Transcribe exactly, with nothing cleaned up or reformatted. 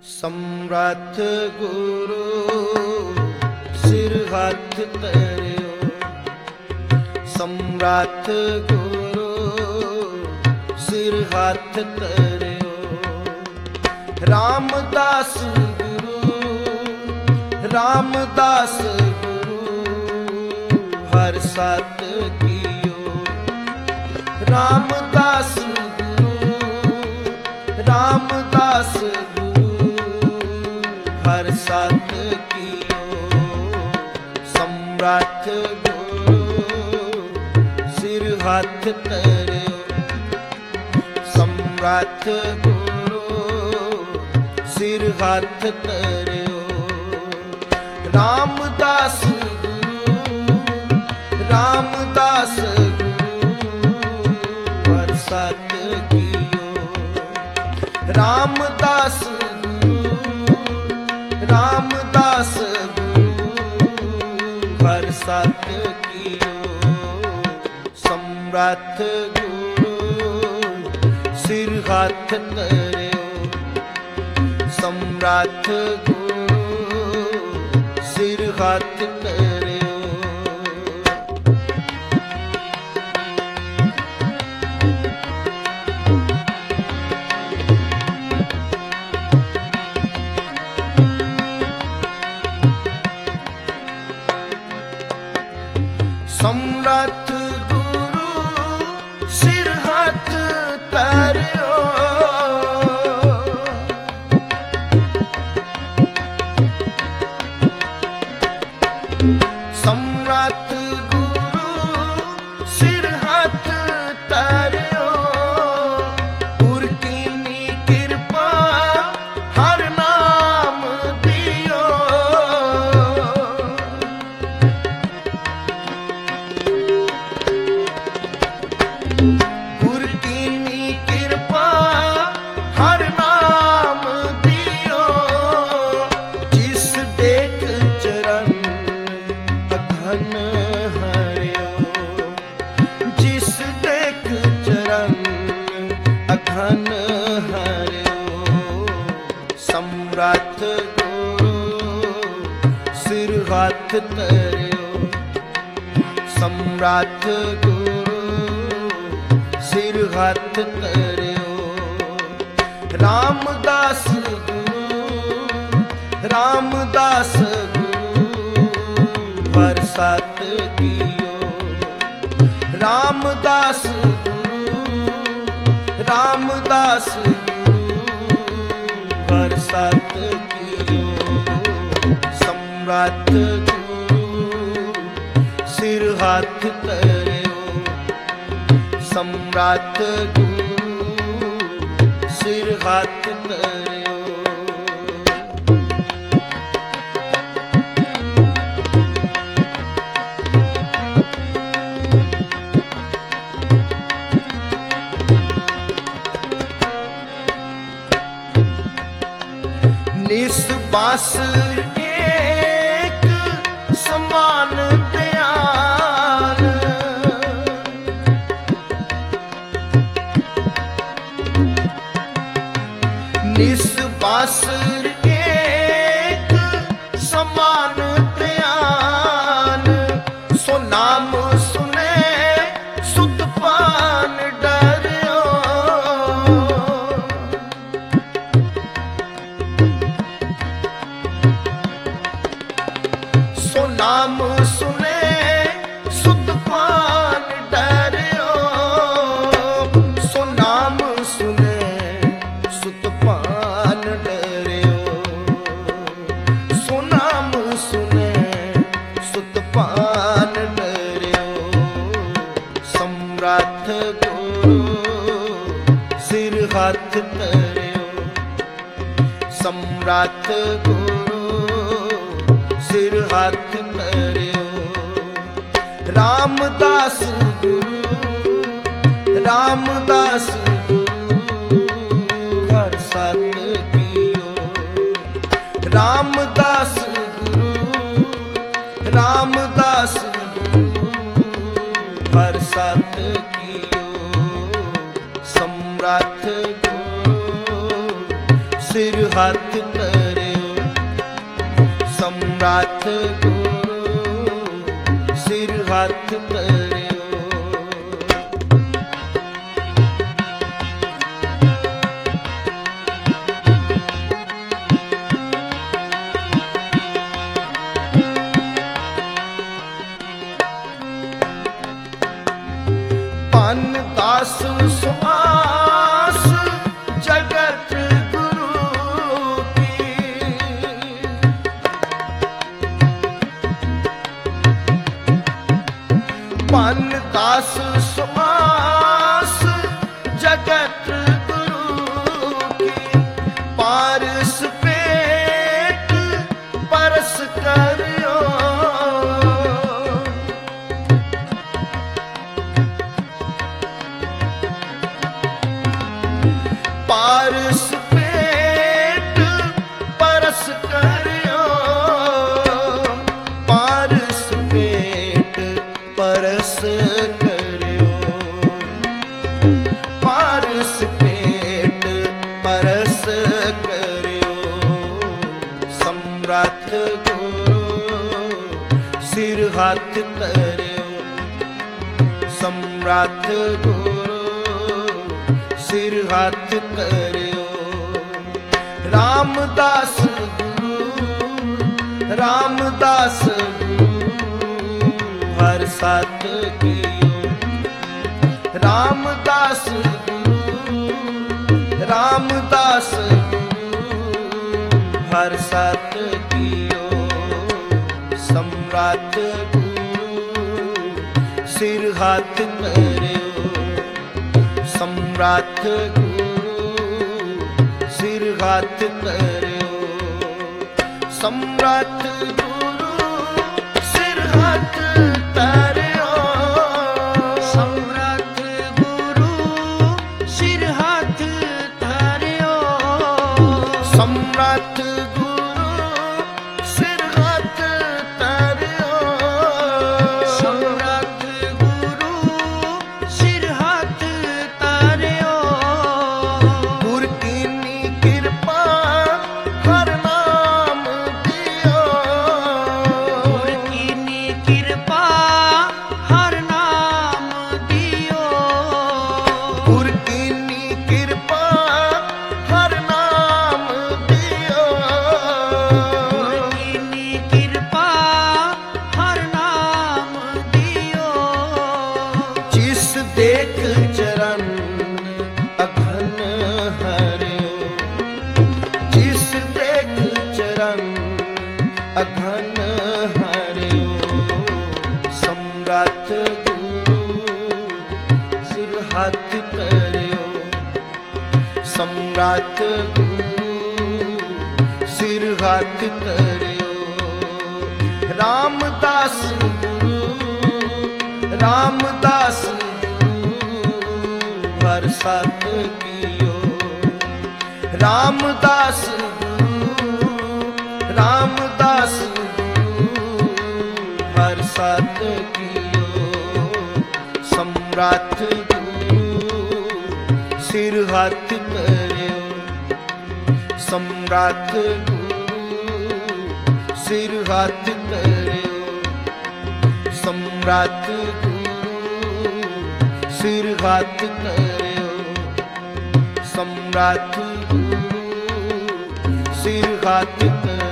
ਸਮਰੱਥ ਗੁਰੂ ਸਿਰ ਹੱਥ ਧਰਿਓ, ਸਮਰੱਥ ਗੁਰੂ ਸਿਰ ਹੱਥ ਧਰਿਓ। ਰਾਮਦਾਸ ਗੁਰੂ ਰਾਮਦਾਸ ਗੁਰੂ ਹਰ ਸਤ ਕੀਓ। ਰਾਮਦਾਸ ਗੁਰੂ ਰਾਮਦਾਸ ਹਰ ਸਤ ਕੀਓ। ਸਮਰੱਥ ਗੁਰੂ ਸਿਰ ਹੱਥ ਧਰਿਓ, ਸਮਰੱਥ ਗੁਰੂ ਸਿਰ ਹੱਥ ਧਰਿਓ। ਰਾਮਦਾਸ ਗੁਰੂ ਰਾਮਦਾਸ ਗੁਰੂ ਹਰ ਸਤ ਕੀਓ। ਰਾਮਦਾਸ ਰਾਮਦਾਸ ਗੁਰੂ ਹਰ ਸਤ ਕੀਓ। ਸਮਰੱਥ ਗੁਰੂ ਸਿਰ ਹੱਥ ਧਰਿਓ, ਸਮਰੱਥ ਗੁਰੂ ਸਿਰ ਹੱਥ ਧਰਿਓ। ਸਮਰੱਥ ਗੁਰੂ ਸਿਰ ਹੱਥ ਧਰਿਓ, ਸਮਰੱਥ ਗੁਰੂ ਸਿਰ ਹੱਥ ਧਰਿਓ। ਗੁਰ ਕੀਨੀ ਕਿਰਪਾ ਹਰ ਨਾਮ ਦਿਓ, ਗੁਰ ਕੀਨੀ ਕਿਰਪਾ ਹਰ ਨਾਮ ਦਿਓ। ਜਿਸ ਦੇਖ ਚਰਨ ਅਘਨ ਹਰਿਓ, ਜਿਸ ਦੇਖ ਚਰਨ ਅਘਨ ਹਰਿਓ। ਸਮਰੱਥ ਗੁਰੂ ਸਿਰ ਹੱਥ ਧਰਿਓ, ਸਮਰੱਥ ਗੁਰੂ ਸਿਰ ਹੱਥ ਧਰਿਓ। ਰਾਮਦਾਸ ਗੁਰੂ ਰਾਮਦਾਸ ਗੁਰੂ ਹਰ ਸਤ ਕੀਓ। ਰਾਮਦਾਸ ਗੁਰੂ ਰਾਮਦਾਸ ਗੁਰੂ ਹਰ ਸਤ ਕੀਓ। ਸਮਰੱਥ ਗੁਰੂ ਸਿਰ ਹੱਥ ਧਰਿਓ, ਸਮਰੱਥ ਗੁਰੂ ਸਿਰ ਹੱਥ ਧਰਿਓ। ਨਿਸਬਸ ਏਕ ਸਮਾਨ ਧਿਆਨ, ਨਿਸਬਸ ਏਕ ਸਮਾਨ ਧਿਆਨ। ਸੋ ਨਾਮ ਸੁਨੇ ਸੁਤ ਪਾਨ ਡਰਿਓ, ਸੋ ਨਾਮ ਸੁਨੇ ਸੁਤ ਪਾਨ ਡਰਿਓ। ਸੋ ਨਾਮ ਸੁਨੇ ਸੁਤ ਪਾਨ ਡਰਿਓ, ਸੋ ਨਾਮ ਸੁਨੇ ਸੁਤ ਪਾਨ ਡਰਿਓ। ਸਮਰੱਥ ਗੁਰੂ ਸਿਰ ਹੱਥ ਧਰਿਓ, ਸਮਰੱਥ ਗੁਰੂ ਸਿਰ ਹੱਥ ਧਰਿਓ। ਰਾਮਦਾਸ ਗੁਰੂ ਰਾਮਦਾਸ ਗੁਰੂ ਹਰ ਸਤ ਕੀਓ। ਰਾਮਦਾਸ ਗੁਰੂ ਰਾਮਦਾਸ ਗੁਰੂ ਹਰ ਸਤ ਕੀਓ। ਸਮਰੱਥ ਗੁਰੂ ਸਿਰ ਹੱਥ ਧਰਿਓ। ਸਮਰੱਥ ਗੁਰੂ ਸਿਰ ਹੱਥ ਧਰਿਓ। ਪਨ ਦਸ ਸੁਆਸ ਜਗਤ ਗੁਰੂ ਕੀ। ਪਨ ਦਸ ਸੁਆਸ ਜਗਤ ਗੁਰੂ ਕੀ। ਪਾਰਸ ਪੇਟ ਪਰਸ ਕਰਿਓ। ਪਾਰਸ ਪੇਟ ਪਰਸ ਕਰਿਓ। ਪਾਰਸ ਪੇਟ ਪਰਸ ਕਰਿਓ। ਪਾਰਸ ਪੇਟ ਪਰਸ ਕਰਿਓ। ਸਮਰੱਥ ਗੁਰੂ ਸਿਰ ਹੱਥ ਧਰਿਓ। ਸਮਰੱਥ ਗੁਰੂ ਸਿਰ ਹੱਥ ਧਰਿਓ। ਰਾਮਦਾਸ ਗੁਰੂ ਰਾਮਦਾਸ ਗੁਰੂ ਹਰਿ ਸਤ ਕੀਓ। ਰਾਮਦਾਸ ਗੁਰੂ ਰਾਮਦਾਸ ਗੁਰੂ ਹਰਿ ਸਤ ਕੀਓ। ਸਮਰੱਥ ਗੁਰੂ ਸਿਰ ਹੱਥ ਧਰਿਓ। ਸਮਰੱਥ ਗੁਰੂ ਸਿਰ ਹੱਥ ਧਰਿਓ। ਸਮਰੱਥ ਗੁਰੂ ਸਿਰ ਹੱਥ ਧਰਿਓ। ਸਮਰੱਥ ਗੁਰੂ ਸਿਰ ਹੱਥ ਧਰਿਓ। ਸਮਰੱਥ ਗੁਰੂ ਸਿਰ ਹੱਥ ਧਰਿਓ। ਸਮਰੱਥ ਗੁਰੂ ਸਿਰ ਹੱਥ ਧਰਿਓ। ਗੁਰ ਕੀਨੀ ਕਿਰਪਾ ਹਰ ਨਾਮ ਦਿਓ। ਗੁਰ ਕੀਨੀ ਕਿਰਪਾ ਹਰ ਨਾਮ ਦਿਓ। ਗੁਰ ਕੀਨੀ ਕਿਰਪਾ ਹਰ ਨਾਮ ਦਿਓ। ਗੁਰ ਕੀਨੀ ਕਿਰਪਾ ਹਰ ਨਾਮ ਦਿਓ। ਜਿਸ ਦੇਖ ਚਰਨ ਅਘਨ ਹਰਿਓ। ਜਿਸ ਦੇਖ ਚਰਨ ਅਘਨ ਹਰਿਓ। ਸਮਰੱਥ ਗੁਰੂ ਸਿਰ ਹੱਥ ਧਰਿਓ। ਸਮਰੱਥ ਗੁਰੂ ਸਿਰ ਹੱਥ ਧਰਿਓ। ਰਾਮਦਾਸ ਗੁਰੂ ਰਾਮਦਾਸ ਗੁਰੂ ਹਰਿ ਸਤ ਕੀਓ। ਰਾਮਦਾਸ ਗੁਰੂ ਰਾਮਦਾਸ ਗੁਰੂ ਹਰਿ ਸਤ ਕੀਓ। ਸਮਰੱਥ ਗੁਰੂ ਸਿਰ ਹੱਥ ਧਰਿਓ। ਸਮਰੱਥ ਗੁਰੂ ਸਿਰ ਹੱਥ ਧਰਿਓ। ਸਮਰੱਥ ਗੁਰੂ ਸਿਰ ਹੱਥ ਧਰਿਓ। ਸਮਰੱਥ ਗੁਰੂ ਸਿਰ ਹੱਥ ਧਰਿਓ।